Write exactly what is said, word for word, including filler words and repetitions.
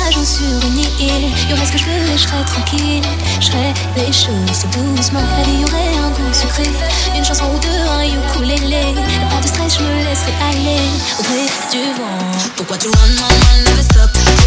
nageant sur une île. Y'aurait ce que je veux et je serais tranquille. Je ferais les choses doucement. La vie aurait un goût sucré. Une chanson ou deux, un ukulélé. Pas de stress, je me laisserai aller au gré du vent. Pourquoi tu run, run, run, never stop?